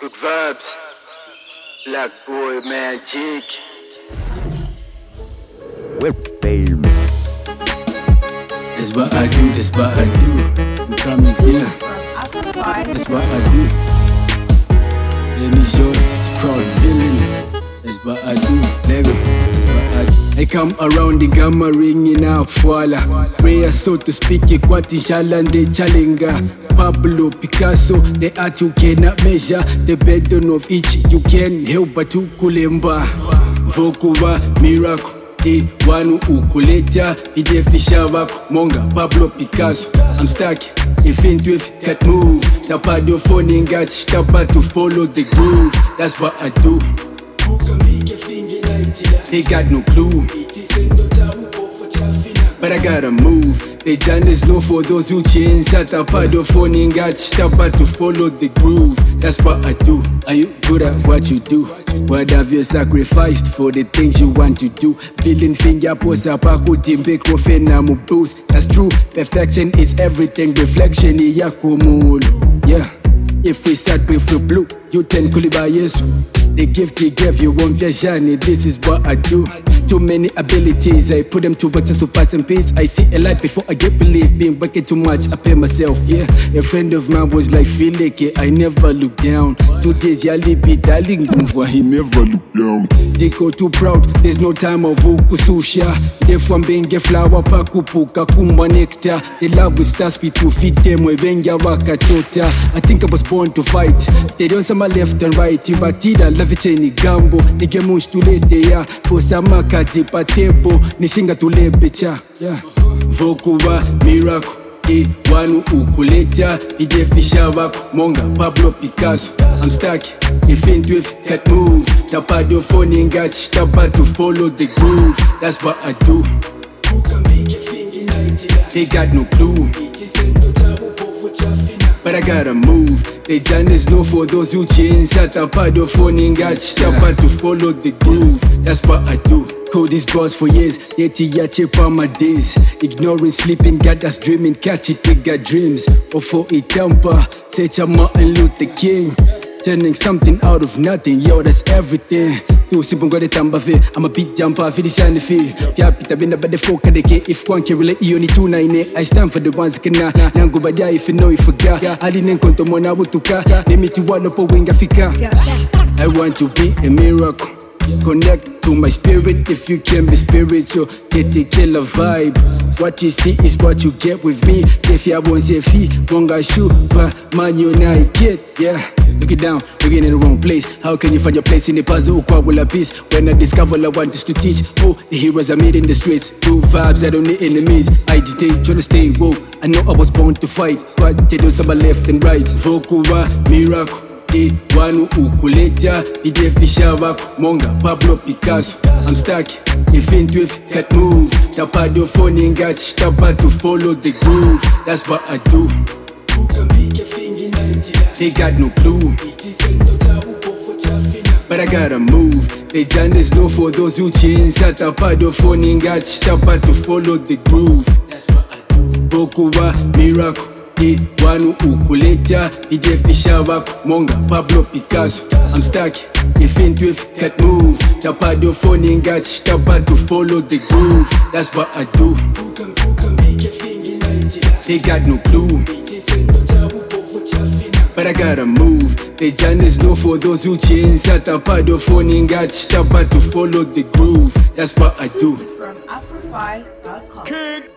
Good vibes. Black boy magic. That's what I do, that's what I do. I'm coming here. That's what I do. Let me show you, it's proud villain. That's what I do, Lego. That's what I do. I come around the gamma ringing out voila. Prayer so to speak, Kwati Shalande Chalinga. Pablo Picasso, the art you cannot measure. The burden of each you can help but to kulemba. Vokuwa miracle. Wanu ukuleta idefisha wako monga Pablo Picasso. I'm stuck if into it can't move. Tapado phone got tapa to follow the groove. That's what I do. They got no clue, but I gotta move. The journey's no for those who change. Tapado phone got tapa to follow the groove. That's what I do. Are you good at what you do? What have you sacrificed for the things you want to do? Feeling finger posa paku timbe kofena mu boost. That's true, perfection is everything. Reflection iyakumulu. Yeah, if we start with the blue, you ten kuliba yesu. The gift he gave you won't vision. This is what I do. Too many abilities, I put them to work to surpass and peace. I see a light before I get belief. Being working too much, I pay myself. Yeah, a friend of mine was like, feel like it, I never look down. 2 days, yali be darling, for he never look down. They go too proud, there's no time of ukususha. They from being a flower, pakupuka, kumba nectar. The love will start with to feed them, we benga waka tota. I think I was born to fight. They don't say my left and right, but I love it any gambo. They get much too late, yeah. For some kati patebo nishinga tulebecha. Yeah, vokuwa miracle. Wanu ukuleta idefisha wako monga Pablo Picasso. I'm stuck if into it can't move. Tapado phone got tapa to follow the groove. That's what I do. They got no clue, but I gotta move. The journey's no for those who change. Tapado phone got tapa to follow the groove. That's what I do. Call these bars for years, yet I chip on my days. Ignoring sleeping, got us dreaming, catch it, we got dreams. Or for a temper, such a Martin Luther King. Turning something out of nothing, yo, that's everything. Too simple, got a tamba fe. I'm a big jumper, for the shiny fee. Fiapita been about the folk of the K. If one can relate, you only 298. I stand for the ones that can nango badia if you know you forgot. I didn't come to Mona Wutuka. Let me to one up a wing Africa. I want to be a miracle. Connect to my spirit if you can be spiritual. Take the killer vibe. What you see is what you get with me. If you won't say fee, wonga shoot, but man you now get. Yeah, look it down, looking in the wrong place. How can you find your place in the puzzle? Ukwa peace. When I discover I want this to teach. Oh, the heroes I made in the streets. Two vibes, I don't need enemies. I dictate, trying to stay woke. I know I was born to fight, but they do some left and right. Vokuwa miracle. Wanu ukuleta idefisha wako monga Pablo Picasso. I'm stuck if into it can't move. Tapado phone got tapa to follow the groove. That's what I do. They got no clue, but I gotta move. The journey's no for those who change. Tapado phone got tapa to follow the groove. That's what I do. Vokuwa miracle. Wanu ukuleta idefisha wako monga Pablo Picasso. I'm stuck if into it can't move. Tapado phone got tapa to follow the groove. That's what I do. They got no clue, but I gotta move. The journey's no for those who change. Tapado phone got tapa to follow the groove. That's what I do. From Afrofy.com.